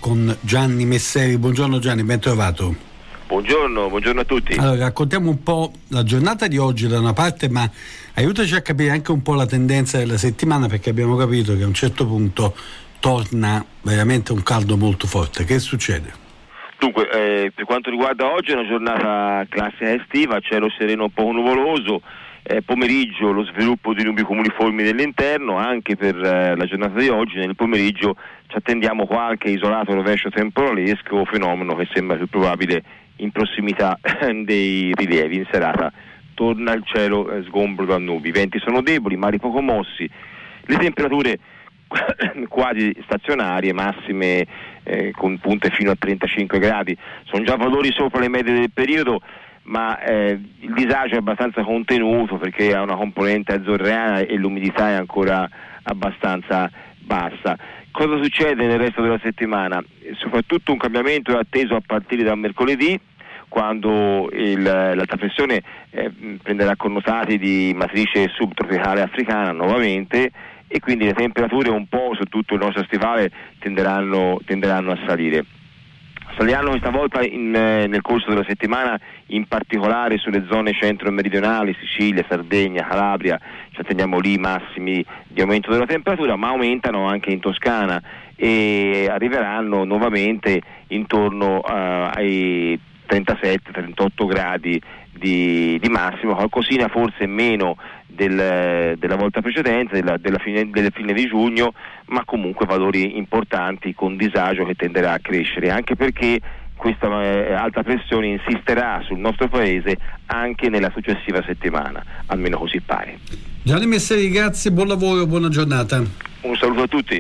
con Gianni Messeri. Buongiorno Gianni, ben trovato. Buongiorno a tutti. Allora, raccontiamo un po' la giornata di oggi da una parte, ma aiutaci a capire anche un po' la tendenza della settimana, perché abbiamo capito che a un certo punto torna veramente un caldo molto forte. Che succede? Dunque, per quanto riguarda oggi è una giornata classica estiva, cielo sereno un po' nuvoloso, pomeriggio lo sviluppo di nubi cumuliformi nell'interno. Anche per la giornata di oggi nel pomeriggio ci attendiamo qualche isolato rovescio temporalesco, fenomeno che sembra più probabile in prossimità dei rilievi. In serata torna il cielo sgombro da nubi, i venti sono deboli, mari poco mossi, le temperature quasi stazionarie, massime con punte fino a 35 gradi, sono già valori sopra le medie del periodo, ma il disagio è abbastanza contenuto perché ha una componente azzurrana e l'umidità è ancora abbastanza bassa. Cosa succede nel resto della settimana? Soprattutto un cambiamento è atteso a partire da mercoledì, quando l'alta pressione prenderà connotati di matrice subtropicale africana nuovamente, e quindi le temperature un po' su tutto il nostro stivale tenderanno a salire. Saliranno questa volta nel corso della settimana, in particolare sulle zone centro-meridionali, Sicilia, Sardegna, Calabria. Ci attendiamo lì massimi di aumento della temperatura, ma aumentano anche in Toscana e arriveranno nuovamente intorno ai 37-38 gradi di massimo, qualcosina forse meno della volta precedente, delle fine di giugno, ma comunque valori importanti con disagio che tenderà a crescere, anche perché questa alta pressione insisterà sul nostro paese anche nella successiva settimana, almeno così pare. Gianni Messeri, grazie, buon lavoro, buona giornata. Un saluto a tutti.